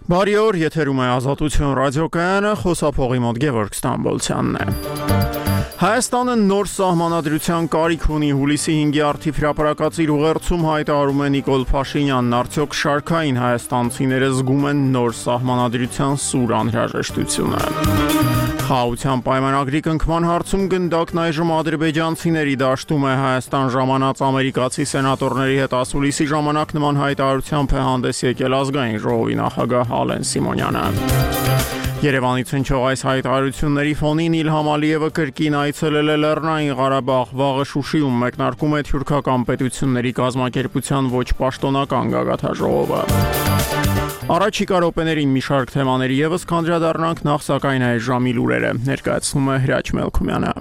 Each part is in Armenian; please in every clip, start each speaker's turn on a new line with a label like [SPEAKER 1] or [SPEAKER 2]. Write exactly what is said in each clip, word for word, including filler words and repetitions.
[SPEAKER 1] Բարի օր, եթերում է Ազատություն ռադիոկայանը, խոսափողի մոտ Գևորգ Ստամբոլցյանն է։ Հայաստանը նոր սահմանադրության կարիք ունի, հուլիսի հինգի արդիվ հրապարակած իր ուղերձում հայտարարում է Նիկոլ Փաշինյանն, արդյոք շարքային հայաստանցիները զգում են նոր սահմանադրության սուր անհրաժեշտությունը։ Խաղաղության պայմանագրի կնքման հարցում գնդակն այժմ ադրբեջանցիների դաշտում է։ Հայաստան ժամանած ամերիկացի սենատորների հետ ասուլիսի ժամանակ նման հայտարարությամբ է հանդես եկել ազգային ժողովի նախագահ Ալեն Սիմոնյանը։ Երևանից հնչող այս հայտարարությունների ֆոնին Իլհամ Ալիևը կրկին այցելել է Լեռնային Ղարաբաղ, վաղը Շուշիում մեկնարկում է թյուրքական պետությունների կազմակերպության ոչ պաշտոնական գագաթնաժողովը։ Առաջիկա րոպեներին մի շարք թեմաների ևս կանդրադառնանք, նախ սակայն այս ժամի լուրերը ներկայացնում է Հրաչ Մելքումյանը։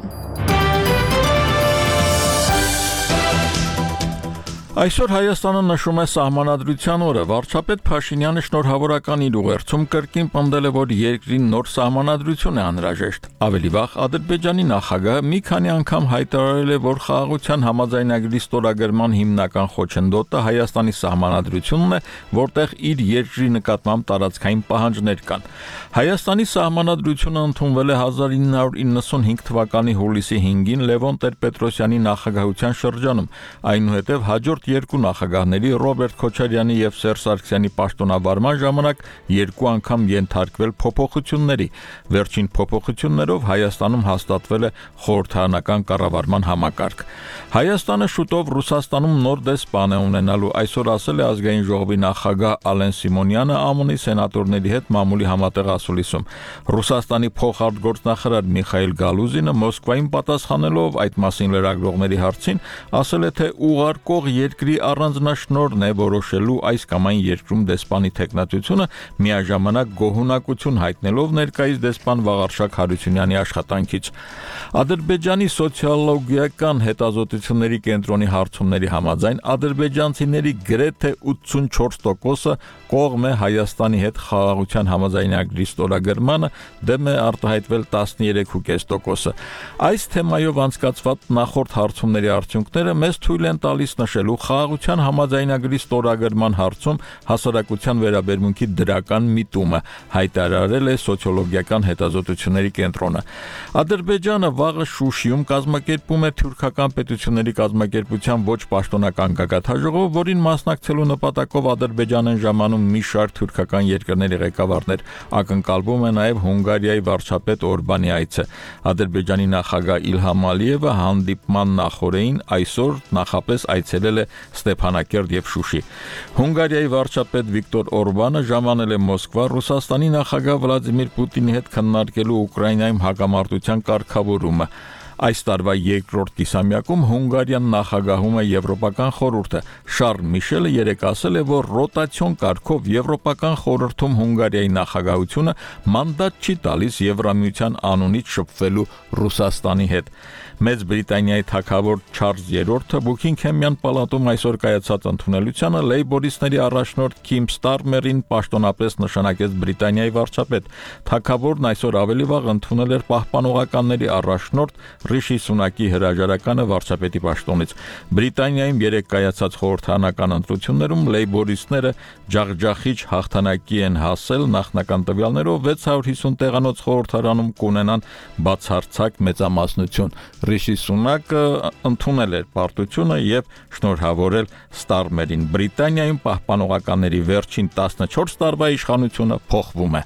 [SPEAKER 2] Այսօր Հայաստանը նշում է սահմանադրության օրը։ Վարչապետ Փաշինյանը շնորհավորական իր ուղերձում կրկին պնդել է, որ երկրին նոր սահմանադրություն է անհրաժեշտ։ Ավելի վաղ Ադրբեջանի նախագահը մի քանի անգամ հայտարարել է, որ խաղաղության համաձայնագրի ստորագրման հիմնական խոչընդոտը Հայաստանի սահմանադրությունն է, որտեղ իր երկրի նկատմամբ տարածքային պահանջներ կան։ Հայաստանի սահմանադրությունը ընդունվել է հազար ինը հարյուր իննսունհինգ թվականի հուլիսի հինգին Լևոն Տեր-Պետրոսյանի նախագահության շրջանում, այնուհետև հաջորդ երկու նախագահների Ռոբերտ Քոչարյանի եւ Սերժ Սարգսյանի պաշտոնավարման ժամանակ երկու անգամ ենթարկվել փոփոխությունների։ Վերջին փոփոխություններով Հայաստանում հաստատվել է խորհրդարանական կառավարման համակարգ։ Հայաստանը շուտով Ռուսաստանում նոր դեսպան է ունենալու, այսօր ասել է ազգային ժողովի նախագահ Ալեն Սիմոնյանը ԱՄՆ-ի սենատորների հետ մամուլի համատեղ ասուլիսում։ Ռուսաստանի փոխարտգործնախարար Միխայիլ Գալուզինը Մոսկվային պատասխանելով այդ մասին լրագրողների հարցին ասել է, թե ուղարկող երկրի առանձնաշնորհն է որոշելու այս կամ այն երկրում դեսպանի թեկնածությունը, միաժամանակ գոհունակություն հայտնելով ներկայիս դեսպան Վաղարշակ Հարությունյանի աշխատանքից։ Ադրբեջանի սոցիոլոգիական հետազոտությունների կենտրոնի հարցումների համաձայն ադրբեջանցիների գրեթե ութսունչորս տոկոսը կողմ է Հայաստանի հետ խաղաղության համաձայնագրի ստորագրմանը, դեմ է արտահայտվել տասներեք կόμμα պենս տոկոսը։ Այս թեմայով անցկացված նախորդ հարցումների արդյունքները մեզ թույլ են տալիս նշելու խաղաղության համաձայնագրի ստորագրման հարցում հասարակության վերաբերմունքի դրական միտումը, հայտարարել է սոցիոլոգիական հետազոտությունների կենտրոնը։ Ադրբեջանը վաղը Շուշիում կազմակերպում է թյուրքական պետությունների կազմակերպության ոչ պաշտոնական գագաթնաժողով, որին մասնակցելու նպատակով Ադրբեջան են ժամանում մի շարք թյուրքական երկրների ղեկավարներ։ Ակնկալվում է նաև Հունգարիայի վարչապետ Օրբանի այցը։ Ադրբեջանի նախագահ Իլհամ Ալիևը հանդիպման նախօրեին այսօր նախապես այցելել է Ստեփանակերտ եւ Շուշի։ Հունգարիայի վարչապետ Վիկտոր Օրբանը ժամանել է Մոսկվա Ռուսաստանի նախագահ Վլադիմիր Պուտինի հետ քննարկելու Ուկրաինայում հակամարտության կարգավորումը։ Այս տարվա երկրորդ կիսամյակում Հունգարիան նախագահում է Եվրոպական խորհուրդը։ Շարլ Միշելը երեկ ասել է, որ ռոտացիոն կարգով Եվրոպական խորհրդում Հունգարիայի նախագահությունը մանդատ չի տալիս Եվրամիության անունից շփվելու Ռուսաստանի հետ։ Մեծ Բրիտանիայի թագավոր Չարլզ երրորդը Բուքինգհեմյան պալատում այսօր կայացած ընդունելությանը լեյբորիստների առաջնորդ Քիմ Ստարմերին պաշտոնապես նշանակեց Բրիտանիայի վարչապետ։ Թագավորն այսօր ավելի վաղ ընդունել էր պահպանողականների առաջնորդ Ռիշի Սունակի հրաժարականը վարչապետի պաշտոնից։ Բրիտանիայում երեկ կայացած խորհրդարանական ընտրություններում լեյբորիստները ջախջախիչ հաղթանակի են հասել, նախնական տվյալներով վեց հարյուր հիսուն տեղանոց խորհրդարանում կունենան բացարձակ մեծամասնություն։ Ռիշի Սունակը ընդունել էր պարտությունը եւ շնորհավորել Ստարմերին։ Բրիտանիայում պահպանողականների վերջին տասնչորս տարվա իշխանությունը փոխվում է։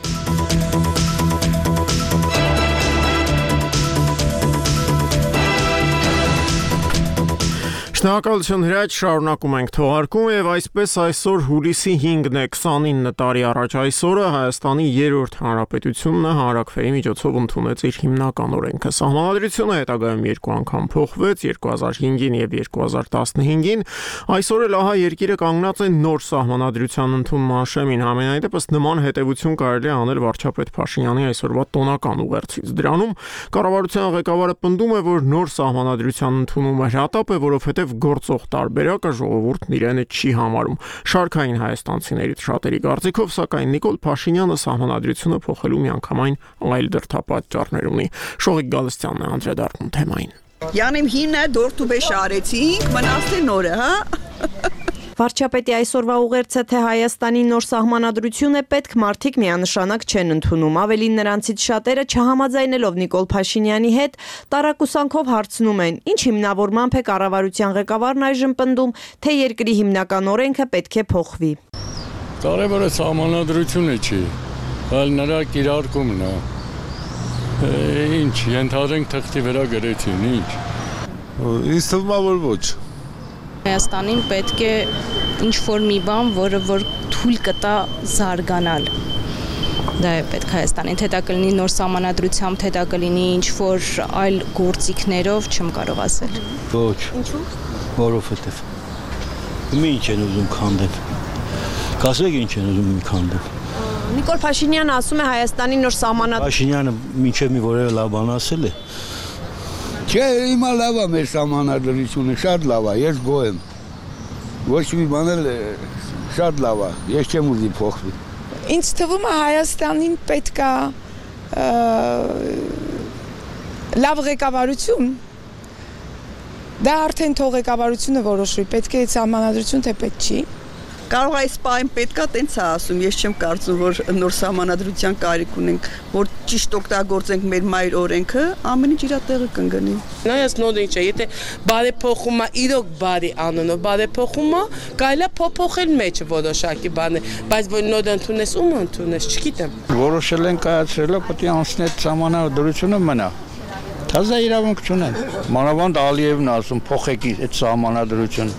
[SPEAKER 1] Շնորհակալություն Հրաչ, շարունակում ենք թողարկումը եւ այսպես այսօր հուլիսի հինգն է, քսանինը տարի առաջ այսօրը Հայաստանի երրորդ հանրապետությունն հանրաքվեի միջոցով ընդունեց իր հիմնական օրենքը։ Սահմանադրությունը հետագայում երկու անգամ փոխվեց երկու հազար հինգին եւ երկու հազար տասնհինգին։ Այսօր էլ ահա երկիրը կանգնած է նոր սահմանադրության ընդունման շեմին։ Համենայնդեպս նման հետևություն կարելի է անել վարչապետ Փաշինյանի այսօրվա տոնական ուղերձից։ Դրանում կառավարության ղեկավարը պնդում է, որ նոր սահմանադրության ընդունումը հրատապ է, որովհետեւ գործող տարբերակը ժողովուրդն իրենը չի համարում։ Շարքային հայաստանցիներից շատերի կարծիքով, սակայն Նիկոլ Փաշինյանը սահմանադրությունը փոխելու միանգամայն այլ դրդապատճառներ ունի։ Շողիկ Գալստյանն է անդրադառնում թեմային։
[SPEAKER 3] Յանիմ հինը դորտուբե շարեցինք, մնացել նորը, հա։ Վարչապետի այսօրվա ուղերձը, թե Հայաստանի նոր սահմանադրություն է պետք, մարդիկ միանշանակ չեն ընդունում։ Ավելին, նրանցից շատերը չհամաձայնելով Նիկոլ Փաշինյանի հետ, տարակուսանքով հարցնում են, ինչ հիմնավորմամբ է կառավարության ղեկավարն այժմ պնդում, թե երկրի հիմնական օրենքը պետք է փոխվի։
[SPEAKER 4] Կարևորը սահմանադրությունը չի, այլ նրա կիրարկումն է։ Ինչ, ենթադրենք թղթի վրա գրեցին, ինչ։
[SPEAKER 5] Ինձ թվում է, որ ոչ։
[SPEAKER 6] Հայաստանին պետք է ինչ-որ մի բան, որը որ թույլ կտա զարգանալ։ Դա է պետք Հայաստանին, թե դա կլինի նոր սահմանադրությամբ, թե դա կլինի ինչ-որ այլ գործիքներով, չեմ կարող ասել։
[SPEAKER 7] Ոչ։ Ինչու՞։ Որովհետև մի ինչ են ուզում քանդել։ Կասեք ինչ են ուզում մի քանդել։
[SPEAKER 3] Նիկոլ Փաշինյանը ասում է Հայաստանի նոր սահմանադրություն։
[SPEAKER 7] Փաշինյանը մինչև մի որևէ լավ բան ասել է։
[SPEAKER 5] Չէ, հիմա լավ է մեր սահմանադրությունը, շատ լավ է, ես գոհ եմ։ Ոչ մի բան էլ շատ լավ է, ես չեմ ուզի փոխվի։
[SPEAKER 8] Ինձ թվում է Հայաստանին պետք է լավ ղեկավարություն։ Դա արդեն թող ղեկավարությունը որոշվի, պետք է սահմանադրություն, թե պետք չի։
[SPEAKER 9] Կարող այս պահին պետքա տենց է ասում, ես չեմ կարծում, որ նոր սահմանադրության կարիք ունենք, որ ճիշտ օգտագործենք մեր մայր օրենքը, ամեն ինչ իր տեղը կընկնի։
[SPEAKER 10] Նայած նոդինչ է, եթե բարեփոխում է, իրոք բարի անունով բարեփոխում է, կարելի է փոփոխել մեջը որոշակի բաներ, բայց որ նոդ ընդունես, ում ընդունես, չգիտեմ։
[SPEAKER 11] Որոշել են կայացրել, պետք է անցնել սահմանադրությունը մնա։ Թազա իրավունք չունեն։ Մանավանդ Ալիևն ասում փոխեք այդ սահմանադրությունը։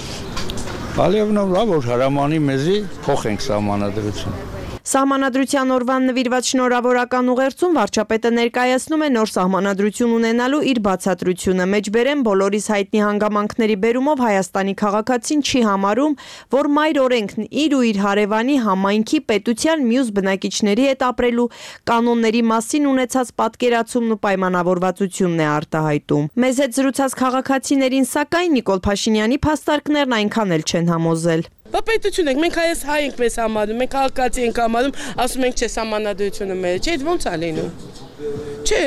[SPEAKER 11] Ալիևն լավ որ հրամանի մեզի փոխենք սահմանադրությունը։
[SPEAKER 3] Սահմանադրության օրվան նվիրված շնորհավորական ուղերձում վարչապետը ներկայացնում է նոր սահմանադրություն ունենալու իր բացատրությունը։ Մեջբերեմ բոլորիս հայտնի հանգամանքների բերումով Հայաստանի քաղաքացին չի համարում, որ մայր օրենքն իր ու իր հարևանի համայնքի պետության մյուս բնակիչների հետ ապրելու կանոնների մասին ունեցած պատկերացումն ու պայմանավորվածությունն է արտահայտում։ Մեզ հետ զրուցած քաղաքացիներին սակայն Նիկոլ Փաշինյանի փաստարկներն այնքան էլ չեն համոզել։
[SPEAKER 10] Բա պետություն ենք, մենք հայ հայ ենք մեզ համարում, մենք քաղաքացի ենք համարում, ասում ենք չէ սահմանադրությունը մեր, չէ, ո՞նց է լինում։ Չէ։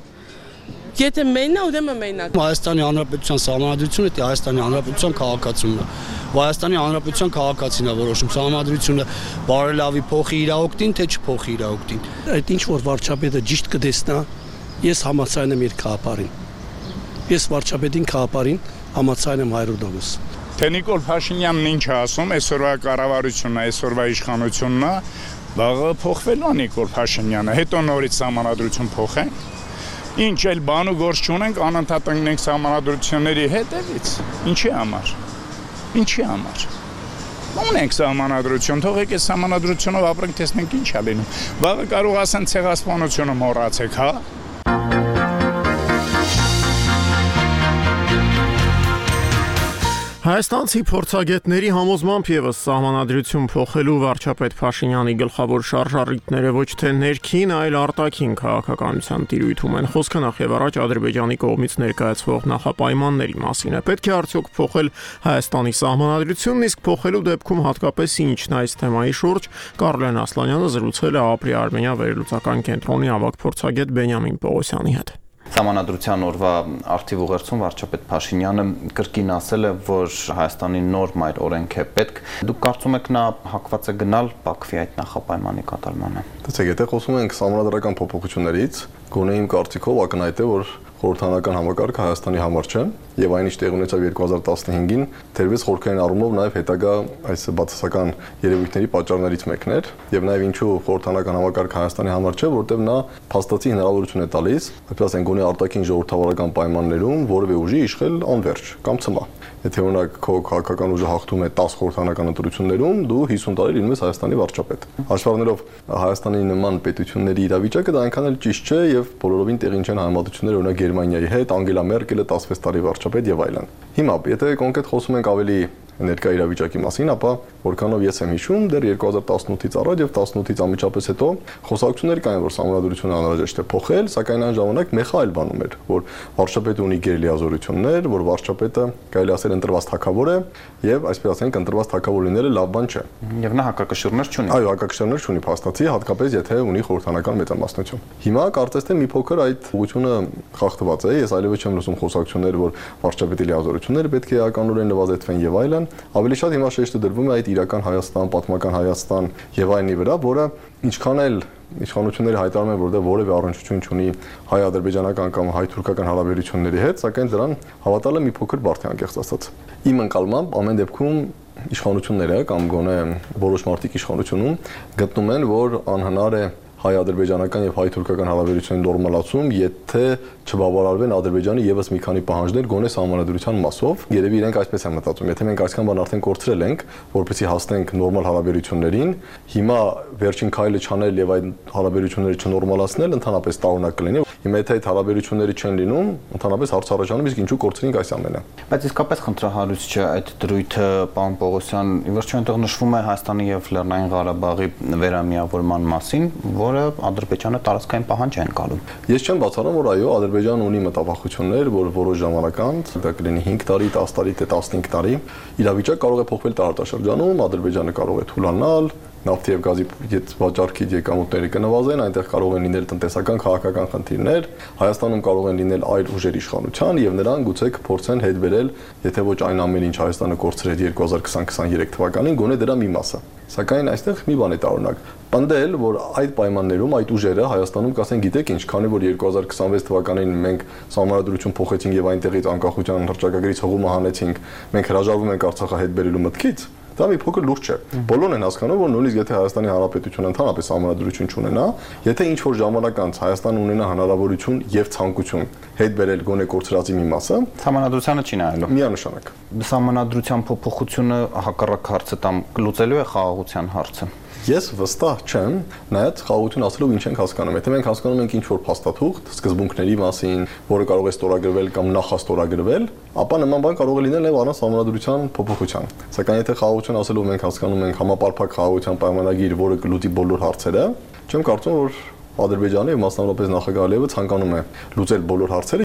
[SPEAKER 10] Եթե մենա, ուրեմն մենակ։
[SPEAKER 12] Հայաստանի Հանրապետության սահմանադրությունը դա Հայաստանի Հանրապետության քաղաքացիությունն է։ Հայաստանի Հանրապետության քաղաքացին է որոշում սահմանադրությունը բարելավի փոխի իր օգտին, թե չփոխի իր օգտին։
[SPEAKER 13] Այդ ինչ որ վարչապետը ճիշտ կտեսնա, ես համաձայն եմ իր քաղաքարին։ Ես վարչապետին քաղաքարին համաձայն եմ հայրով դոմս։
[SPEAKER 14] Թե Նիկոլ Փաշինյանն ինչ է ասում, այսօրվա կառավարությունն է, այսօրվա իշխանությունն է, վաղը փոխվելու է Նիկոլ Փաշինյանը, հետո նորից սահմանադրություն փոխենք։ Ինչ էլ բան ու գործ չունենք, անընդհատ ընկնենք սահմանադրությունների հետևից։ Ինչի համար։ Ինչի համար։ Ունենք սահմանադրություն, թողեք այս սահմանադրությունով ապրենք, տեսնենք ինչ է լինում։ Վաղը կարող ասեն ցեղասպանությունը մոռացեք, հա։
[SPEAKER 1] Հայաստանցի փորձագետների համոզմամբ եւս սահմանադրություն փոխելու վարչապետ Փաշինյանի գլխավոր շարժառիթները ոչ թե ներքին, այլ արտաքին քաղաքականության տիրույթում են։ Խոսքը նախ եւ առաջ Ադրբեջանի կողմից ներկայացվող նախապայմանների մասին է։ Պետք է արդյոք փոխել Հայաստանի սահմանադրությունն, իսկ փոխելու դեպքում հատկապես ինչն այս թեմայի շուրջ Կարլեն Ասլանյանը զրուցել է ԱՊՐԻ Արմենիա վերլուծական կենտրոնի ավագ փորձագետ Բենյամին Պողոսյանի հետ։
[SPEAKER 15] Սահմանադրության օրվա արդիվ ուղերձում վարչապետ Փաշինյանը կրկին ասել է, որ Հայաստանի նոր մայր օրենք է պետք։ Դուք կարծում եք նա հակված է գնալ Բաքվի այդ նախապայմանի կատարմանը։
[SPEAKER 16] Տեսեք, եթե խոսում ենք սահմանադրական փոփոխություններից, գոնե իմ կարծիքով ակնհայտ է, որ խորհրդանական համակարգը Հայաստանի համար չէ, եւ այնինչ տեղ ունեցավ երկու հազար տասնհինգին, թերևս խորհրդային առումով նաեւ հետագա այս բացասական երևույթների պատճառներից մեկն էր, եւ նաեւ ինչու խորհրդանական համակարգը Հայաստանի համար չէ, որտեղ նա փաստացի հնարավորություն է տալիս, այսպես ասենք, գոնե արտաքին ժողովրդավարական պայմաններում որևէ ուժի իշխել անվերջ կամ ցմահ։ Եթե օրինակ քո քաղաքական ուժը հաղթում է դես խորհրդանական ընտրություններում, դու հիսուն տարի լինում ես Հայաստանի վարչապետ։ Հաշվառներով Հայաստանի նման պետությունների իրավիճակը դա այնքան էլ ճիշտ չէ եւ բոլորովին տեղին չեն համեմատությունները օրինակ Գերմանիայի հետ, Անգելա Մերկելը տասնվեց տարի վարչապետ եւ այլն։ Հիմա, եթե կոնկրետ խոսում ենք ավելի ներկա իրավիճակի մասին, ապա որքանով ես եմ հիշում, դեռ երկու հազար տասնութից առաջ եւ տասնութից անմիջապես հետո խոսակցություններ կային, որ սահմանադրությունը անհրաժեշտ է փոխել, սակայն այն ժամանակ մեխա այլ բանում էր, որ վարչապետը ունի գերլիազորություններ, որ վարչապետը կարելի ասել ընտրված թագավոր է եւ այսպես ասենք ընտրված թագավոր լինելը լավ բան չէ։
[SPEAKER 15] Եվ նա հակակշիռներ չունի։
[SPEAKER 16] Այո, հակակշիռներ չունի փաստացի, հատկապես եթե ունի խորհրդանական մեծամասնություն։ Հիմա կարծես թե մի փոքր այդ ուղղությունը խախտված է, ես այլևս չեմ լսում խոսակցություններ, որ վարչապետի լիազորությունները պետք է էականորեն նվազեցվեն եւ այլն։ ավելի շատ հիմա շեշտը դրվում է այդ իրական Հայաստան, պատմական Հայաստան եւ այնի վրա, որը ինչքան էլ իշխանությունները հայտարարում են, որ դա որևէ առնչություն չունի հայ-ադրբեջանական կամ հայ-թուրքական հարաբերությունների հետ, սակայն դրան հավատալը մի փոքր բարդ է անկեղծ ասած։ Իմ ընկալմամբ ամեն դեպքում իշխանությունները կամ գոնե որոշ մարդիկ իշխանությունում գտնում են, որ անհնար է հայ-ադրբեջանական եւ հայ-թուրքական հարաբերությունների նորմալացում, եթե չբավարարվեն Ադրբեջանի եւս մի քանի պահանջներ գոնե սահմանադրության մասով։ Երևի իրենք այսպես են մտածում, եթե մենք այսքան բան արդեն կորցրել ենք, որպեսզի հասնենք նորմալ հարաբերություններին, հիմա վերջին քայլը չանել եւ այդ հարաբերությունները չնորմալացնել ընդհանրապես տարօրինակ կլինի։ Հիմա եթե այդ հարաբերությունները չեն լինում, ընդհանրապես հարց առաջանում, իսկ ինչու կորցրինք այս ամենը։
[SPEAKER 15] Բայց իսկապես խնդրահարույց չէ այդ դրույթը, պարոն Պողոսյան, ի վերջո այնտեղ նշվում է Հայաստանի եւ Լեռնային Ղարաբաղի վերամիավորման մասին, որը Ադրբեջանը տարածքային պահանջ է ընկալում։
[SPEAKER 16] Ես չեմ բացառում, որ այո, Ադրբեջանը ունի մտավախություններ, որ որոշ ժամանակ անց, դա կլինի հինգ տարի, տասը տարի, թե տասնհինգ տարի, իրավիճակը կարող է փոխվել տարածաշրջանում, Ադրբեջանը կարող է թուլանալ, նավթի եւ գազի վաճառքի եկամուտները կնվազեն, այնտեղ կարող են լինել տնտեսական, քաղաքական խնդիրներ, Հայաստանում կարող են լինել այլ ուժեր իշխանության եւ նրանք գուցե կփորձեն հետ բերել, եթե ոչ այն ամենը, ինչ Հայաստանը կորցրեց երկու հազար քսան քսաներեք թվականին, գոնե դրա մի մասը։ Սակայն այստեղ մի բան է տարօրինակ։ Պնդել, որ այդ պայմաններում այդ ուժերը Հայաստանում կասեն, գիտեք ինչ, քանի որ երկու հազար քսանվեց թվականին մենք սահմանադրություն փոխեցինք եւ այնտեղից անկախության հռչակագրից հղումը հանեցինք, մենք հրաժարվում ենք Արցախը հետ բերելու մտքից, դա մի փոքր լուրջ չէ։ Բոլորն են հասկանում, որ նույնիսկ եթե Հայաստանի Հանրապետությունը ընդհանրապես սահմանադրություն չունենա, եթե ինչ որ ժամանակ անց Հայաստանը ունենա հնարավորություն եւ ցանկություն հետ բերել գոնե կորցրածի մի մասը,
[SPEAKER 15] սահմանադրությանը չի նայելու։
[SPEAKER 16] Միանշանակ։
[SPEAKER 15] Սահմանադրության փոփոխությունը հակառակ հարցը տամ լուծելու է խաղաղության հարցը։
[SPEAKER 16] Ես վստահ չեմ, նայած խաղաղություն ասելով ինչ ենք հասկանում։ Եթե մենք հասկանում ենք ինչ-որ փաստաթուղթ սկզբունքների մասին, որը կարող է ստորագրվել կամ նախաստորագրվել, ապա նման բան կարող է լինել նաև առանց սահմանադրության փոփոխության։ Սակայն եթե խաղաղություն ասելով մենք հասկանում ենք համապարփակ խաղաղության պայմանագիր, որը կլուծի բոլոր հարցերը, չեմ կարծում, որ Ադրբեջանը եւ մասնավորապես նախագահ Ալիևը ցանկանում է լուծել բոլոր հարցերը։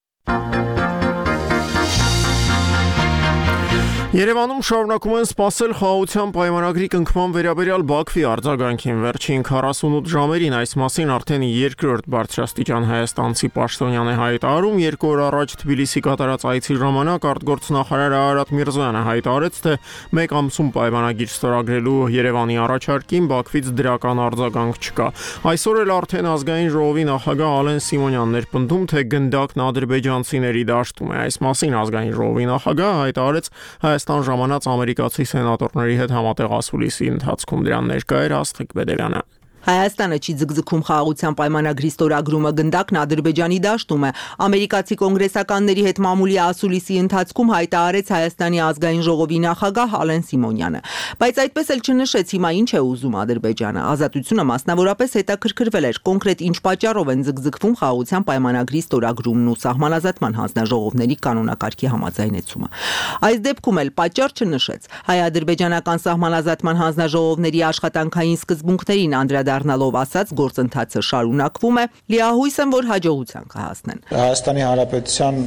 [SPEAKER 1] Երևանում շարունակում են սպասել խաղաղության պայմանագրի կնքման վերաբերյալ Բաքվի արձագանքին։ Վերջին քառասունութ ժամերին այս մասին արդեն երկրորդ բարձրաստիճան հայաստանցի պաշտոնյան է հայտարարում։ Երկու օր առաջ Թբիլիսի կատարած այցի ժամանակ արտգործնախարար Արարատ Միրզոյանը հայտարարեց, թե մեկ ամսում պայմանագիր ստորագրելու Երևանի առաջարկին Բաքվից դրական արձագանք չկա։ Այսօր էլ արդեն ազգային ժողովի նախագահ Ալեն Սիմոնյանն էր պնդում, թե գնդակն ադրբեջանցիների դաշտում է։ Այս մասին ազգային ժողովի նախագահը հայտարարեց Հայաստան ժամանած ամերիկացի սենատորների հետ համատեղ ասուլիսի ընթացքում դրան ներկա էր Աստղիկ Բեդևյանը։
[SPEAKER 17] Հայաստանը չի ձգձգում խաղաղության պայմանագրի ստորագրումը, գնդակն Ադրբեջանի դաշտում է։ Ամերիկացի կոնգրեսականների հետ մամուլի ասուլիսի ընթացքում հայտարարեց Հայաստանի ազգային ժողովի նախագահ Ալեն Սիմոնյանը։ Բայց այդպես էլ չնշեց հիմա ինչ է ուզում Ադրբեջանը։ Ազատությունը մասնավորապես հետաքրքրվել էր կոնկրետ ինչ պատճառով են ձգձգվում խաղաղության պայմանագրի ստորագրումն ու սահմանազատման հանձնաժողովների կանոնակարգի համաձայնեցումը։ Այս դեպքում էլ պատճառ չնշեց։ Հայ-ադրբեջանական սահմանազատման հանձնաժողովների աշխատանքային սկզբունքներին անդրադառնալով ասաց, գործընթացը շարունակվում է, լիահույս են, որ հաջողության կհասնեն։
[SPEAKER 18] Հայաստանի Հանրապետության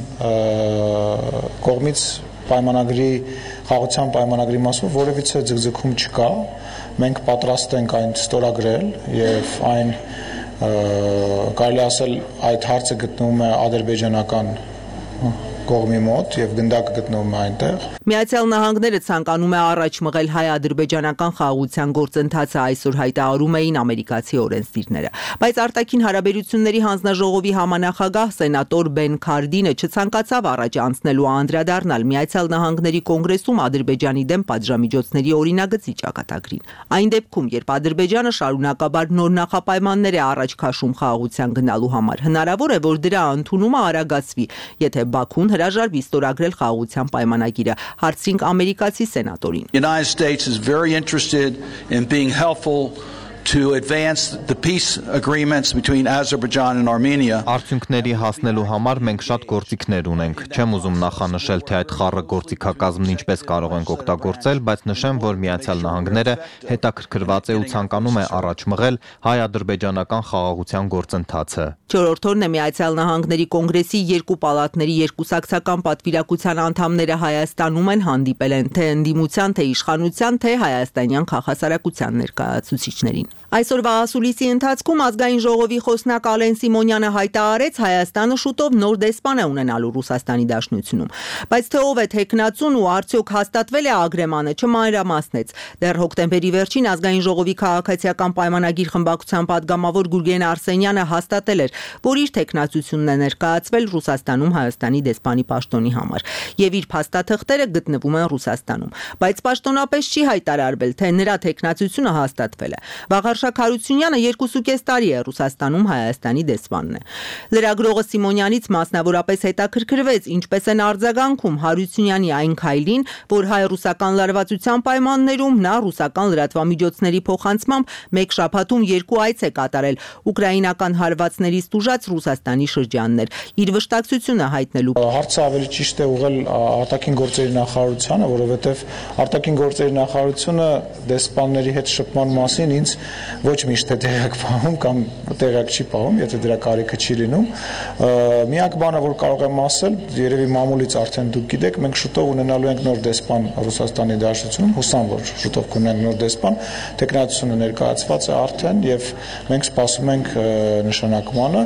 [SPEAKER 18] կողմից պայմանագրի խաղաղության պայմանագրի մասով որևիցե ձգձգում չկա։ Մենք պատրաստ ենք այն ստորագրել եւ այն կարելի ասել այդ հարցը գտնվում է ադրբեջանական կողմի մոտ եւ գնդակը գտնվում է այնտեղ։
[SPEAKER 17] Միացյալ Նահանգները ցանկանում է առաջ մղել հայ-ադրբեջանական խաղաղության գործընթացը, այսօր հայտարարում էին ամերիկացի օրենսդիրները։ Բայց արտաքին հարաբերությունների հանձնաժողովի համանախագահ սենատոր Բեն Քարդինը չցանկացավ առաջ անցնելու անդրադառնալ Միացյալ Նահանգների կոնգրեսում Ադրբեջանի դեմ պատժամիջոցների օրինագծի ճակատագրին։ Այն դեպքում, երբ Ադրբեջանը շարունակաբար նոր նախապայմաններ է առաջ քաշում խաղաղության գնալու համար, հնարավոր է, որ դրա ընդունումը արագացվի, եթե Բաքուն հրաժարվի ստորագրել խաղաղության պայմանագիրը, հարցրինք ամերիկացի սենատորին։
[SPEAKER 19] United States is very interested in being helpful to advance the peace agreements between Azerbaijan and Armenia.
[SPEAKER 20] Արդյունքների հասնելու համար մենք շատ գործիքներ ունենք։ Չեմ ուզում նախանշել, թե այդ խառը գործիքակազմն ինչպես կարող ենք օգտագործել, բայց նշեմ, որ Միացյալ Նահանգները հետաքրքրված է ու ցանկանում է առաջ մղել հայ-ադրբեջանական խաղաղության գործընթացը։
[SPEAKER 17] Չորրորդ օրն է Միացյալ Նահանգների կոնգրեսի երկու պալատների երկուսակցական պատվիրակության անդամները Հայաստանում են, հանդիպել են թե ընդդիմության, թե իշխանության, թե հայաստանյան քաղաքասարակության ներկայացուցիչներին։ Այսօրվա ասուլիսի ընթացքում ազգային ժողովի խոսնակ Ալեն Սիմոնյանը հայտարարեց Հայաստանը շուտով նոր դեսպան է ունենալու Ռուսաստանի Դաշնությունում, բայց թե ով է թեկնածուն ու արդյոք հաստատվել է ագրեմանը չմանրամասնեց։ Դեռ հոկտեմբերի վերջին ազգային ժողովի քաղաքացիական պայմանագիր խմբակցության падգամավոր Գուրգեն Արսենյանը հաստատել էր, որ իր թեկնածությունն է ներկայացվել Ռուսաստանում Հայաստանի դեսպանի պաշտոնի համար, եւ իր փաստաթղթերը գտնվում են Ռուսաստանում, բայց պաշտոնապես չի հայտարարվել, թե նրա թեկնածությունը հաստատվել է։ Վաղարշակ Հարությունյանը երկուսուկես տարի է Ռուսաստանում Հայաստանի դեսպանն է։ Լրագրողը Սիմոնյանից մասնավորապես հետաքրքրվեց, ինչպես են արձագանքում Հարությունյանի այն քայլին, որ հայ-ռուսական լարվածության պայմաններում նա ռուսական լրատվամիջոցների փոխանցմամբ մեկ շաբաթում երկու այց է կատարել ուկրաինական հարվածներից տուժած Ռուսաստանի շրջաններ, իր վշտակցությունը հայտնելու։
[SPEAKER 18] Հարցը ավելի ճիշտ է ուղղել արտաքին գործերի նախարարությանը, որովհետև արտաքին գործերի նախարարությունը դեսպանների հետ շփման մասին ինձ ոչ միշտ է տեղյակ պահում կամ տեղյակ չի պահում, եթե դրա կարիքը չի լինում։ Միակ բանը, որ կարող եմ ասել, երևի մամուլից արդեն դուք գիտեք, մենք շուտով ունենալու ենք նոր դեսպան Ռուսաստանի Դաշնությունում, հուսամ, որ շուտով կունենանք նոր դեսպան, տեխնացությունը ներկայացված է արդեն եւ մենք սպասում ենք նշանակմանը։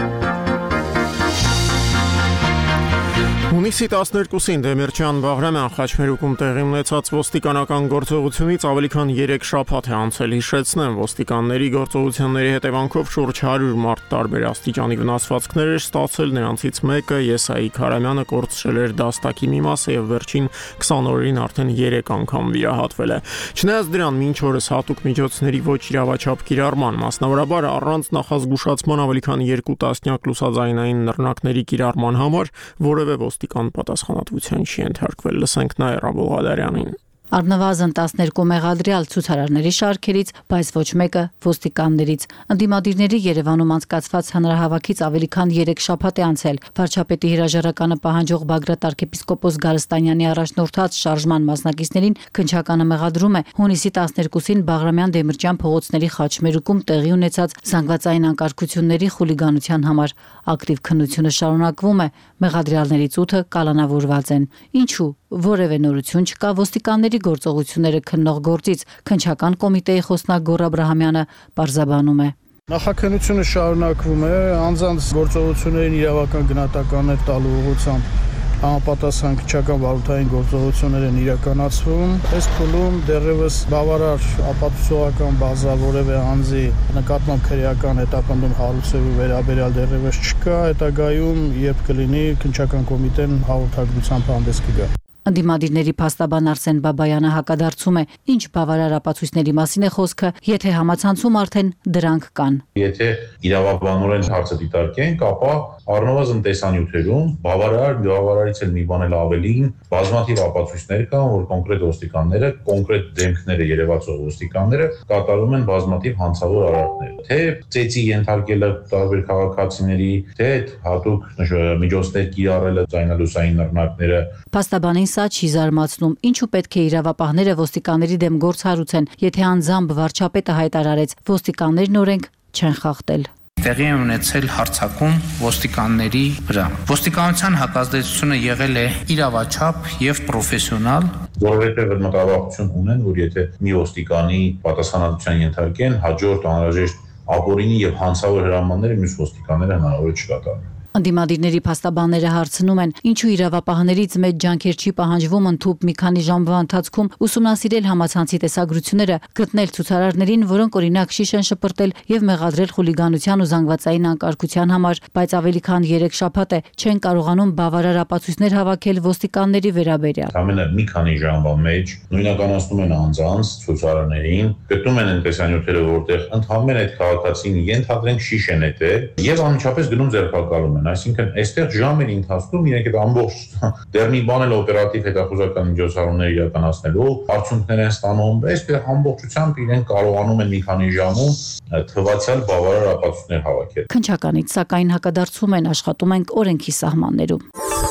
[SPEAKER 1] Հունիսի տասներկուսին Դեմիրճյան Բաղրամյան խաչմերուկում տեղի ունեցած ոստիկանական գործողությունից ավելի քան երեք շաբաթ է անցել, հիշեցնեմ, ոստիկանների գործողությունների հետևանքով շուրջ հարյուր մարդ տարբեր աստիճանի վնասվածքներ էր ստացել, նրանցից մեկը Եսայի Քարամյանը կորցրել էր դաստակի մի մասը եւ վերջին քսան օրերին արդեն երեք անգամ վիրահատվել է։ Չնայած դրան մինչ օրս հատուկ միջոցների ոչ իրավաչափ կիրառման, մասնավորաբար առանց նախազգուշացման ավելի քան երկու տասնյակ լուսաձայնային նռնակների կիրառման համար որևէ ոստիկան պատասխանատվության չի ենթարկվել։ Լսենք Նաիրա Աբուղալարյանին։
[SPEAKER 21] Առնվազն տասներկու մեղադրյալ ցուցարարների շարքերից, բայց ոչ մեկը ոստիկաններից։ Ընդդիմադիրների Երևանում անցկացված հանրահավաքից ավելի քան երեք շաբաթ է անցել։ Վարչապետի հրաժարականը պահանջող Բագրատ arczepiskopos Գարստանյանի առաջնորդած շարժման մասնակիցներին քննչականը մեղադրում է հունիսի տասներկուսին Բաղրամյան Դեմիրճյան փողոցների խաչմերուկում տեղի ունեցած զանգվածային անկարգությունների խուլիգանության համար։ Ակտիվ քննությունը շարունակվում է, մեղադրյալներից ութը կալանավորված են։ Ինչու? Որևէ նորություն չկա ոստիկանների գործողությունները քննող գործից, քննչական կոմիտեի խոսնակ Գոռ Աբրահամյանը պարզաբանում է։
[SPEAKER 11] Նախաքննությունը շարունակվում է, անձանց գործողություններին իրավական գնահատականներ տալու ուղղությամբ համապատասխան քննչական վարորդային գործողություններ են իրականացվում։ Այս փուլում դեռևս բավարար ապացուցողական բազա որևէ անձի նկատմամբ քրեական հետապնդում հարուցելու վերաբերյալ դեռևս չկա, հետագայում երբ կլինի քննչական կոմիտեն հաղորդագրությամբ հանդես կգա։
[SPEAKER 21] Ընդդիմադիրների փաստաբան Արսեն Բաբայանը հակադարձում է, ինչ բավարար ապացույցների մասին է խոսքը, եթե համացանցում արդեն դրանք կան։
[SPEAKER 22] Եթե իրավաբանորեն հարցը դիտարկենք, ապա առնվազն տեսանյութերում բավարար, բավարարից էլ մի բան էլ ավելին, բազմաթիվ ապացույցներ կան, որ կոնկրետ ոստիկանները, կոնկրետ դեմքները երևացող ոստիկանները կատարում են բազմաթիվ հանցավոր արարքներ։ Թե ծեծի ենթարկելը տարբեր քաղաքացիների, թե հատուկ միջոցներ կիրառելը ձայնալուսային նռնակները։
[SPEAKER 21] Փաստաբանին սա չի զարմացնում, ինչու պետք է իրավապահները ոստիկանների դեմ գործ հարուցեն, եթե անձամբ վարչապետը հայտարարեց, ոստիկաններն օրենք չեն խախտել։
[SPEAKER 23] Տեղի է ունեցել հարձակում ոստիկանների վրա։ Ոստիկանության հակազդեցությունը եղել է իրավաչափ եւ պրոֆեսիոնալ,
[SPEAKER 22] որովհետեւ մտավախություն ունեն, որ եթե մի ոստիկանի պատասխանատվության ենթարկեն, հաջորդ անհրաժեշտ ապօրինի եւ հանցավոր հրամանները մյուս ոստիկանները հնարավոր չկատարեն։
[SPEAKER 21] Ընդդիմադիրների փաստաբանները հարցնում են, ինչու իրավապահներից մեծ ջանքեր չի պահանջվում ընդհուպ մի քանի ժամվա ընթացքում ուսումնասիրել համացանցի տեսագրությունները, գտնել ցուցարարներին, որոնք օրինակ շիշ են շպրտել եւ մեղադրել խուլիգանության ու զանգվածային անկարգության համար, բայց ավելի քան երեք շաբաթ է չեն կարողանում բավարար ապացույցներ հավաքել ոստիկանների վերաբերյալ։
[SPEAKER 22] Ամենը մի քանի ժամվա մեջ նույնականացնում են անձանց ցուցարարներին, գտնում են տեսանյութերը, որտեղ ընդհանրեն այդ քաղաքացին ենթադրենք շիշ են ետել եւ անմիջապես գնում ձերբակալում։ Այսինքն այստեղ ժամերի ընթացքում իրենք այդ ամբողջ դեռ մի բան էլ օպերատիվ հետախուզական միջոցառումներ իրականացնելու արդյունքներ են ստանում, այստեղ ամբողջությամբ իրենք կարողանում են մի քանի ժամում թվացial բավարար ապացույցներ հավաքել։
[SPEAKER 21] Քննչականից սակայն հակադարձում են, աշխատում ենք օրենքի սահմաններում։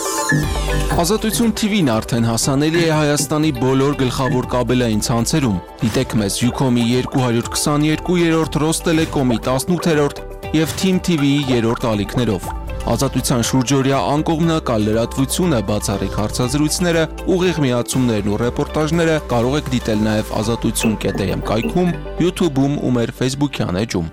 [SPEAKER 24] Ազատություն թի վին արդեն հասանելի է Հայաստանի բոլոր գլխավոր կաբելային ցանցերում։ Դիտեք մեզ Յուքոմի երկու հարյուր քսաներկու երրորդ, Ռոստելեկոմի տասնութերորդ եւ Թիմ թի վիի երրորդ ալիքներով։ Ազատության շուրջօրյա անկողմնակալ լրատվությունը, բացառիկ հարցազրույցները, ուղիղ միացումներն ու ռեպորտաժները կարող եք դիտել նաև ազատություն կետ է էմ կայքում, YouTube-ում ու մեր Facebook-յան էջում։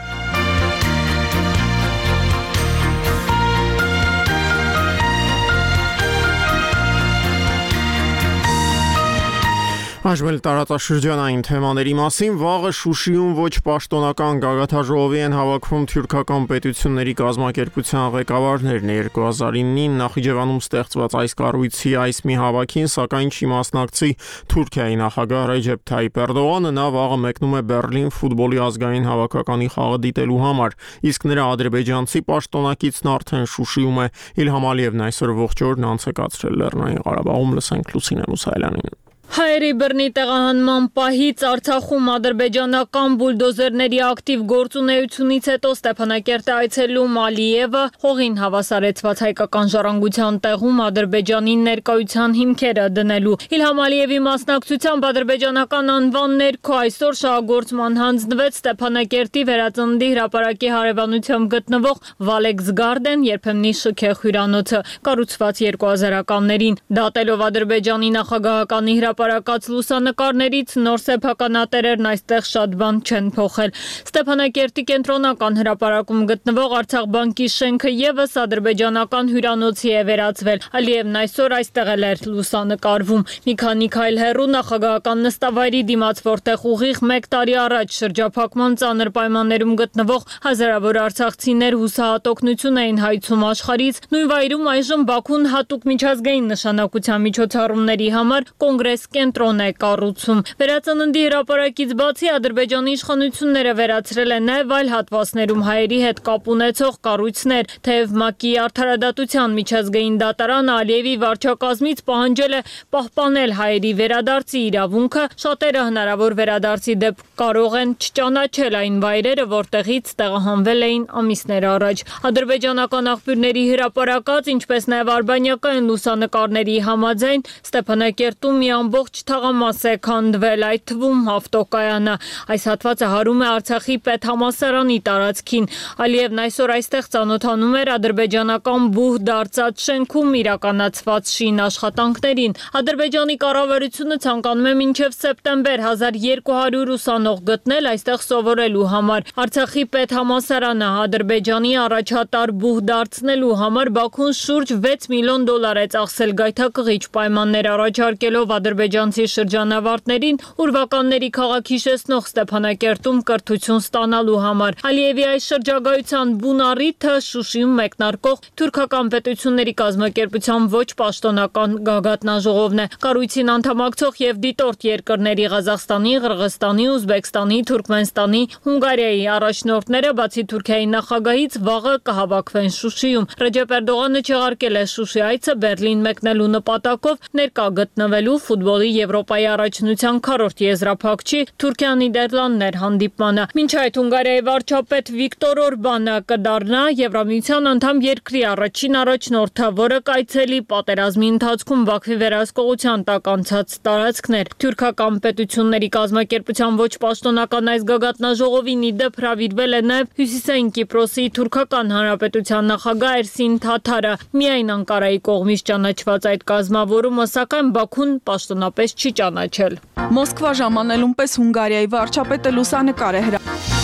[SPEAKER 1] Այժմ տարածաշրջանային թեմաների մասին վաղը Շուշիում ոչ պաշտոնական գագաթաժողովի են հավաքվում թյուրքական պետությունների կազմակերպության ղեկավարներն երկու հազար իննին Նախիջևանում ստեղծված այս կառույցի այս մի հավաքին, սակայն չի մասնակցի Թուրքիայի նախագահ Ռեջեփ Թայիփ Էրդողանը, նա վաղը մեկնում է Բեռլին ֆուտբոլի ազգային հավաքականի խաղը դիտելու համար, իսկ նրա ադրբեջանցի պաշտոնակիցն արդեն Շուշիում է։ Իլհամ Ալիևն այսօր ողջ օրն անց է կացրել Լեռնային Ղարաբաղում, լսենք Լուսինե Մուսայելյանին։
[SPEAKER 2] Հայերի բռնի տեղահանման պահից Արցախում ադրբեջանական բուլդոզերների ակտիվ գործունեությունից հետո Ստեփանակերտ է այցելում Ալիևը հողին հավասարեցված հայկական ժառանգության տեղում Ադրբեջանի ներկայության հիմքերը դնելու։ Իլհամ Ալիևի մասնակցությամբ ադրբեջանական անվան ներքո այսօր շահագործման հանձնվեց Ստեփանակերտի Վերածննդի հրապարակի հարևանությամբ գտնվող Վալեքս Գարդեն երբեմնի շքեղ հյուրանոցը, կառուցված երկու հազարականներին, դատելով Ադրբեջանի նախագահականի հրապարակած լուսանկարներից նոր սեփականատերերն այստեղ շատ բան չեն փոխել։ Ստեփանակերտի կենտրոնական հրապարակում գտնվող Արցախ բանկի շենքը եւս ադրբեջանական հյուրանոցի է վերածվել։ Ալիևն այսօր այստեղ էլ էր լուսանկարվում։ Մի քանի քայլ հեռու նախագահական նստավայրի դիմաց, որտեղ ուղիղ մեկ տարի առաջ շրջափակման ծանր պայմաններում գտնվող հազարավոր արցախցիներ հուսահատօգնություն էին հայցում աշխարհից, նույն վայրում այժմ Բաքուն հատուկ միջազգային նշանակության միջոցառումների համար կոնգրես կենտրոն է կառուցում։ Վերածննդի հրապարակից բացի Ադրբեջանի իշխանությունները վերացրել են նաև այլ հատվածներում հայերի հետ կապ ունեցող կառույցներ, թեև ՄԱԿ-ի արդարադատության միջազգային դատարանը Ալիևի վարչակազմից պահանջել է պահպանել հայերի վերադարձի իրավունքը, շատերը հնարավոր վերադարձի դեպք կարող են չճանաչել այն վայրերը, որտեղից տեղահանվել էին ամիսներ առաջ։ Ադրբեջանական աղբյուրների հրապարակած, ինչպես նաև արբանյակային լուսանկարների համաձայն Ստեփանակերտում մի ամբողջ թաղամաս է քանդվել, այդ թվում ավտոկայանը։ Այս հատվածը հարում է Արցախի պետհամալսարանի տարածքին։ Ալիևն այսօր այստեղ ծանոթանում էր ադրբեջանական բուհ դարձած շենքում իրականացված շին աշխատանքներին։ Ադրբեջանի կառավարությունը ցանկանում է մինչև սեպտեմբեր հազար երկու հարյուր ուսանող գտնել այստեղ սովորելու համար։ Արցախի պետհամալսարանը Ադրբեջանի առաջատար բուհ դարձնելու համար Բաքուն շուրջ վեց միլիոն դոլար է ծախսել գայթակղիչ պայմաններ առաջարկելով ադրբեջանցի շրջանավարտներին ուրվականների քաղաք հիշեցնող Ստեփանակերտում կրթություն ստանալու համար։ Ալիևի այս շրջագայության բուն առիթը Շուշիում մեկնարկող թուրքական պետությունների կազմակերպության ոչ պաշտոնական գագաթնաժողովն է։ Կառույցին անդամակցող եւ դիտորդ երկրների Ղազախստանի, Ղրղստանի, Ուզբեկստանի, Թուրքմենստանի, Հունգարիայի առաջնորդները բացի Թուրքիայի նախագահից վաղը կհավաքվեն Շուշիում։ Ռեջեփ Էրդողանը չեղարկել է Շուշի այցը Բեռլին մեկնելու նպատակով ներկա գտնվելու ֆուտբոլի Եվրոպայի առաջնության քառորդ եզրափակչի Թուրքիա-Նիդերլանդներ հանդիպմանը։ Մինչ այդ Հունգարիայի վարչապետ Վիկտոր Օրբանը կդառնա Եվրամիության անդամ երկրի առաջին առաջնորդը, որը կայցելի պատերազմի ընթացքում Բաքվի վերահսկողության տակ անցած տարածքներ։ Թուրքական պետությունների կազմակերպության ոչ պաշտոնական այս գագաթնաժողովին ի դեպ հրավիրվել է նաև Հյուսիսային Կիպրոսի թուրքական հանրապետության նախագահ Էրսին Թաթարը։ Միայն Անկարայի կողմից ճանաչված այդ կազմավորումը, սակայն Բաքուն պաշտոնապես չի ճանաչել։
[SPEAKER 4] Մոսկվա ժամանելուն պես Հունգարիայի վարչապետը լուսանկար է հրապարակել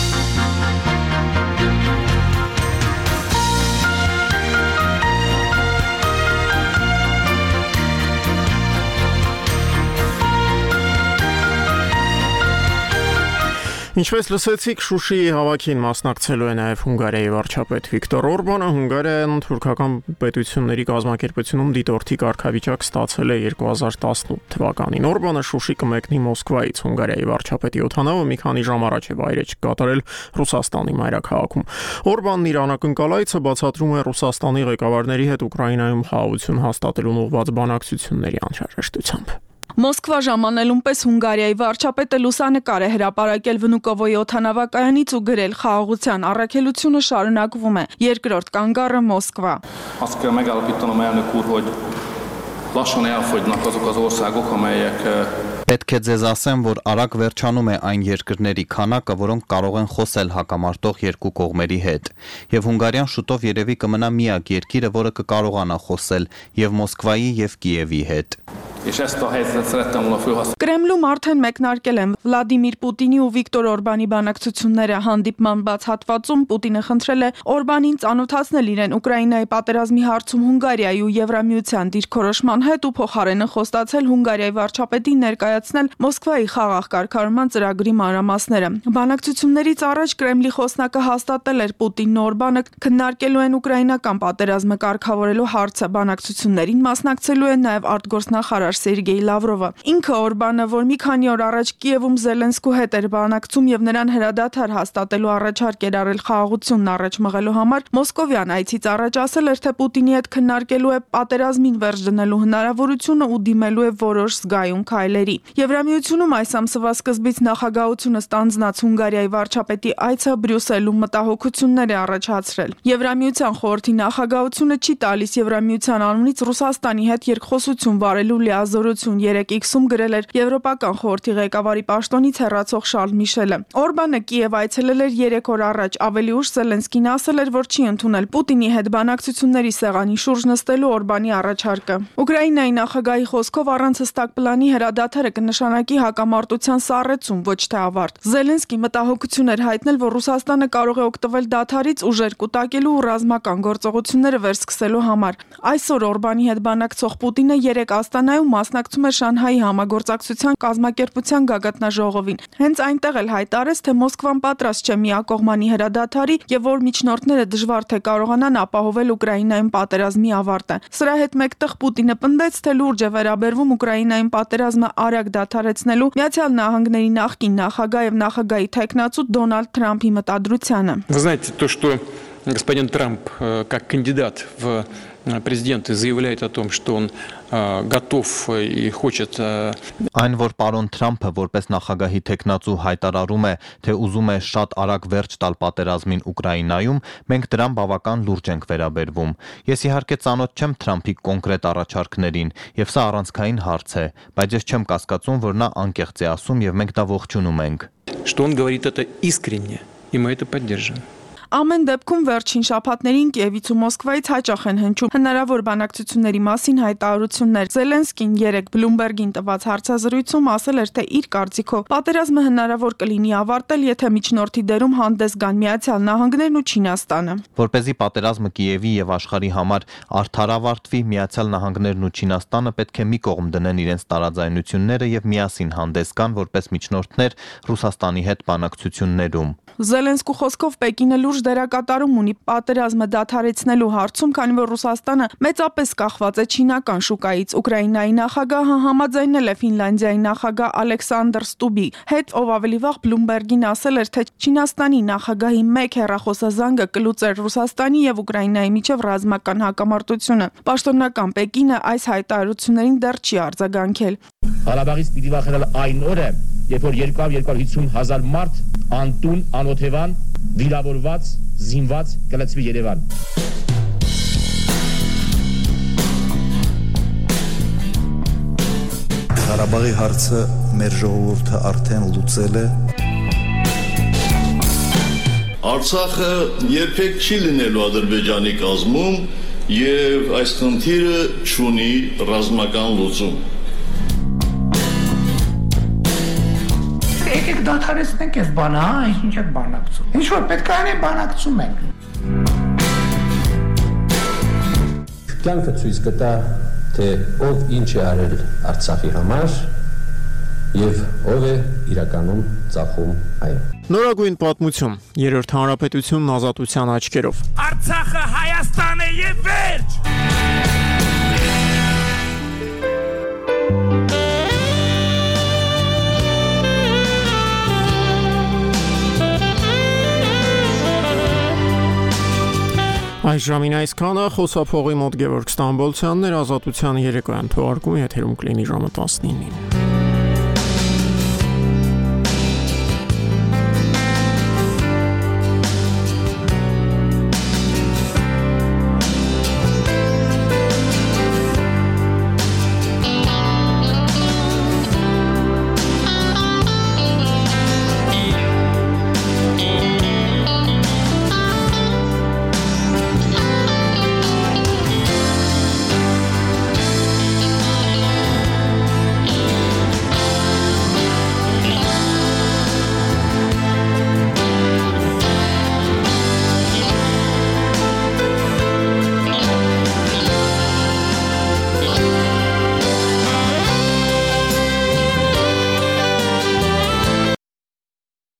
[SPEAKER 1] Ինչպես լսեցիք, Շուշիի հավաքին մասնակցելու է նաև Հունգարիայի վարչապետ Վիկտոր Օրբանը։ Հունգարիան թուրքական պետությունների կազմակերպությունում դիտորդի կարգավիճակ ստացել է երկու հազար տասնութ թվականին։ Օրբանը Շուշի կմեկնի Մոսկվայից։ Հունգարիայի վարչապետի օդանավը մի քանի ժամ առաջ է վայրեջք կատարել Ռուսաստանի մայրաքաղաքում։ Օրբանն իր անակնկալ այցը բացատրում է Ռուսաստանի ղեկավարների հետ Ուկրաինայում խաղաղություն հաստատելուն ուղղված բանակցությունների անհրաժեշտությամբ։
[SPEAKER 4] Մոսկվա ժամանելուն պես Հունգարիայի վարչապետը լուսանկար է հրապարակել Վնուկովոյի օդանավակայանից ու գրել խաղաղության առաքելությունը շարունակվում է։ Երկրորդ կանգառը Մոսկվա։
[SPEAKER 6] Azt kell megállapítanom, elnök úr, hogy lassan elfogynak azok az országok, amelyek
[SPEAKER 20] Պետք է ձեզ ասեմ, որ արագ վերջանում է այն երկրների քանակը, որոնք կարող են խոսել հակամարտող երկու կողմերի հետ, եւ Հունգարիան շուտով երևի կմնա միակ երկիրը, որը կկարողանա խոսել եւ Մոսկվայի եւ Կիևի հետ։
[SPEAKER 4] Կրեմլում արդեն մեկնարկել են Վլադիմիր Պուտինի ու Վիկտոր Օրբանի բանակցությունները։ Հանդիպման բաց հատվածում Պուտինը խնդրել է Օրբանին ծանոթացնել իրեն Ուկրաինայի պատերազմի հարցում Հունգարիայի ու Եվրամիության դիրքորոշման հետ ու փոխարենը խոստացել Հունգարիայի վարչապետին ներկայացնել Մոսկվայի խաղաղ կարգավորման ծրագրի մանրամասները։ Բանակցություններից առաջ Կրեմլի խոսնակը հաստատել էր Պուտինն ու Օրբանը քննարկելու են ուկրաինական պատերազմը կարգավորելու հարցը։ Բանակցություններին մասնակցելու է նաև արտգործնախարար Սերգեյ Լավրովը։ Ինքը Օրբանը, որ մի քանի օր առաջ Կիևում Զելենսկու հետ էր բանակցում եւ նրան հրադադար հաստատելու առաջարկ էր արել խաղաղությունն առաջ մղելու համար, Մոսկովյան այցից առաջ ասել էր, թե Պուտինի հետ քննարկելու է պատերազմին վերջ դնելու հնարավորությունը ու դիմելու է որոշ զգայուն քայլերի։ Եվրամիությունում այս ամսվա սկզբից նախագահությունը ստանձնած Հունգարիայի վարչապետի այցը Բրյուսելում մտահոգություններ է առաջացրել։ Եվրամիության խորհրդի նախագահությունը չի տալիս Եվրամիության անունից Ռուսաստանի հետ երկխոսություն վարելու լիազորություն երեք X-ում գրել էր Եվրոպական խորհրդի ղեկավարի պաշտոնից հեռացող Շարլ Միշելը։ Օրբանը Կիև այցելել էր երեք օր առաջ, ավելի ուշ Զելենսկին ասել էր, որ չի ընդունել Պուտինի հետ բանակցությունների սեղանի շուրջ նստելու Օրբանի առաջարկը։ Ուկրաինայի նախագահի խոսքով առանց հստակ պլանի հրադադարը կնշանակի հակամարտության սառեցում, ոչ թե ավարտ։ Զելենսկին մտահոգություն էր հայտնել, որ Ռուսաստանը կարող է օգտվել դադարից ուժեր կուտակելու ու ռազմական գործողությունները վերսկսելու համար։ Այսօր Օրբանի հետ բանակցող Պուտինը երեք Աստանայում մասնակցում էր Շանհայի համագործակցության կազմակերպության գագաթնաժողովին։ Հենց այնտեղ էլ հայտարարեց, թե Մոսկվան պատրաստ չէ միակողմանի հրադադարի եւ որ միջնորդները դժվար թե կարողանան ապահովել Ուկրաինայում պատերազմի ավարտը։ Սրա հետ մեկտեղ Պուտինը պնդեց, թե լուրջ է վերաբերվում Ուկրաինայում պատերազմը արագ դադարեցնելու Միացյալ Նահանգների նախկին նախագահ եւ նախագահի թեկնածու Դոնալդ Թրամփի մտադրությանը։
[SPEAKER 5] Вы знаете, то, что господин Трамп как кандидат в президенты заявляет о том, что он готов и хочет
[SPEAKER 20] Այն որ պարոն Թրամփը որպես նախագահի տեխնացու հայտարարում է, թե ուզում է շատ արագ վերջ տալ պատերազմին Ուկրաինայում, մենք դրան բավական լուրջ ենք վերաբերվում։ Ես իհարկե ծանոթ չեմ Թրամփի կոնկրետ առաջարկներին, եւ սա առանցքային հարց է, բայց ես չեմ կասկածում, որ նա անկեղծ է ասում եւ մենք դա ողջունում ենք։
[SPEAKER 5] Что он говорит это искренне, и мы это поддерживаем։
[SPEAKER 4] Ամեն դեպքում վերջին շաբաթներին Կիևից ու Մոսկվայից հաճախ են հնչում հնարավոր բանակցությունների մասին հայտարարություններ։ Զելենսկին երեք Բլումբերգին տված հարցազրույցում ասել էր, թե իր կարծիքով պատերազմը հնարավոր կլինի ավարտել, եթե միջնորդի դերում հանդես գան Միացյալ Նահանգներն ու Չինաստանը։
[SPEAKER 20] Որպեսզի պատերազմը Կիևի եւ աշխարհի համար արդար ավարտվի, Միացյալ Նահանգներն ու Չինաստանը պետք է մի կողմ դնեն իրենց տարաձայնությունները եւ միասին հանդես գան որպես միջնորդներ Ռուսաստանի հետ բանակցություններում։
[SPEAKER 4] Զելենսկու խոսքով Պեկինը լուրջ դերակատարում ունի պատերազմը դադարեցնելու հարցում, քանի որ Ռուսաստանը մեծապես կախված է չինական շուկայից։ Ուկրաինայի նախագահը համաձայնել է Ֆինլանդիայի նախագահ Ալեքսանդր Ստուբի հետ, ով ավելի վաղ Բլումբերգին ասել էր, թե Չինաստանի նախագահի մեկ հեռախոսազանգը կլուծեր Ռուսաստանի եւ Ուկրաինայի միջև ռազմական հակամարտությունը։ Պաշտոնական Պեկինը այս հայտարարություններին դեռ չի արձագանքել։
[SPEAKER 6] Ղարաբաղից պիտի վախենալ այն օրը, երբ որ երկու հարյուր հիսուն հազար մարդ անտուն, անօթևան, վիրավորված, զինված կլցվի Երևան։
[SPEAKER 7] Ղարաբաղի հարցը մեր ժողովուրդը արդեն լուծել է։
[SPEAKER 8] Արցախը երբեք չի լինելու Ադրբեջանի կազմում եւ այս խնդիրը չունի ռազմական լուծում։
[SPEAKER 23] Եկեք դադարեցնենք այս բանը, հա, ինչ եք բանակցում։ Ինչ որ պետք է անենք, բանակցում ենք։
[SPEAKER 25] Կյանքը ցույց կտա, թե ով ինչ է արել Արցախի համար եւ ով է իրականում ծախում այն։
[SPEAKER 1] Նորագույն պատմություն, երրորդ հանրապետությունն ազատության աչքերով։
[SPEAKER 6] Արցախը Հայաստան է եւ վերջ։
[SPEAKER 1] Այս ժամին այսքանը, խոսափողի մոտ Գևորգ Ստամբոլցյանն էր, ազատության երեկոյան թողարկումը եթերում կլինի ժամը տասնինին։